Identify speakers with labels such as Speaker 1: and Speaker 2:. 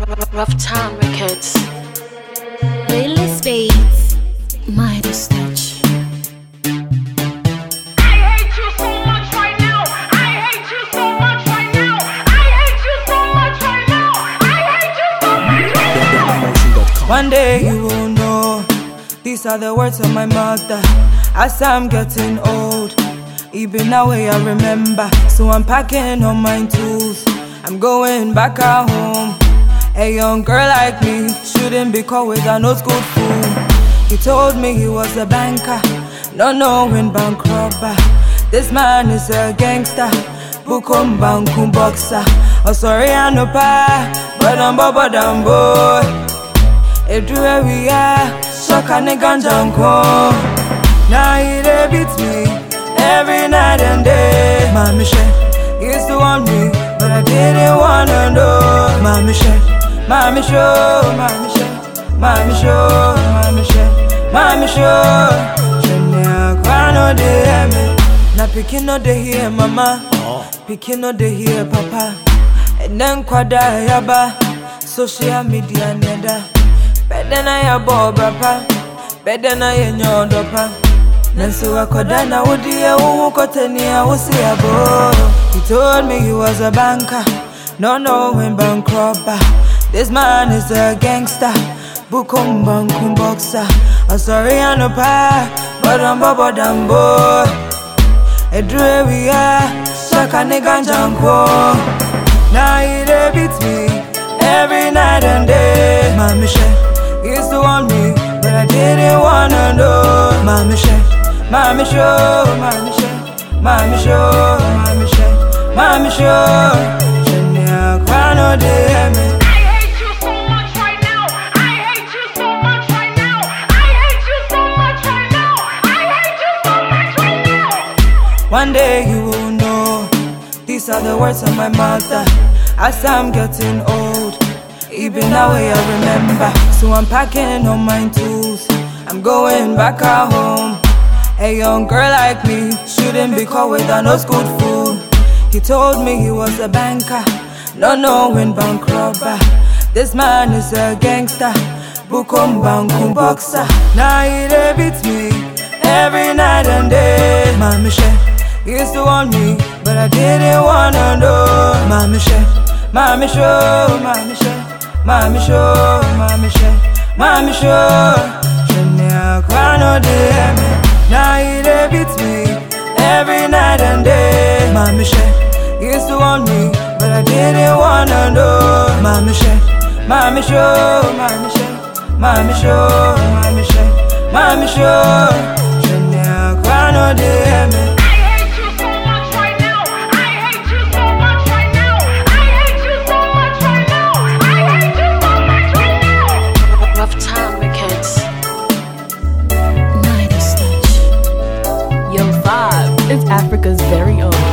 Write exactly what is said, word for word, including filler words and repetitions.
Speaker 1: Rough Time Records.
Speaker 2: Playlist Beats. Midas Touch.
Speaker 3: I hate you so much right now. I hate you so much right now. I hate you so much right now. I hate you so much right now.
Speaker 4: One day you will know. These are the words of my mother. As I'm getting old, even now I remember. So I'm packing all my tools. I'm going back at home. A young girl like me shouldn't be caught with an old school fool. He told me he was a banker, not knowing bank robber. This man is a gangster, bukum bankum boxer. Oh sorry I no pa, but I'm but I'm boy. It do we are, shaka nigga janko. Now he dey beat me every night and day. Mami she used to want me, but I didn't wanna know. Mami she, Mami show, Mami show, Mami show, Mami show, Mami show. Shenya kwano de me, na pikin no de here mama, pikin no de here papa. And then kwada yaba, social media neda. Better na ya boba pa, better na ya nyondo pa. Nansu wakoda na udi ya umu kote ni ya usi ya bo. He told me he was a banker, no knowing bank robber. This man is a gangster, bukum bankum boxer. I'm sorry I no pa, but I'm bobo dambo. A dream we are, shaka nigga janko. Now he dey beat me every night and day. Mami she used to want me, but I didn't wanna know. Mami she, Mami show, Mami show, Mami show, Mami show, Mami show. Shenya kwano de me. One day you will know. These are the words of my mother. As I'm getting old, even now I remember. So I'm packing all my tools. I'm going back at home. A young girl like me shouldn't be caught with an old school fool. He told me he was a banker, not knowing bank robber. This man is a gangster, bukum bankum boxer. Now he dey beat me every night and day. Mami she used to want me, but I didn't wanna know. Mami she, Mami show, Mami show, Mami show, Mami show, Mami show. Shenya kwano de me. Now he dey beat me every night and day. Mami she used to want me, but I didn't wanna know. Mami she, Mami show, Mami show, Mami show, Mami show, Mami show. Shenya kwano de me.
Speaker 1: Rough Time Records.
Speaker 2: Midas Touch.
Speaker 5: Yo, Vibe, it's Africa's very own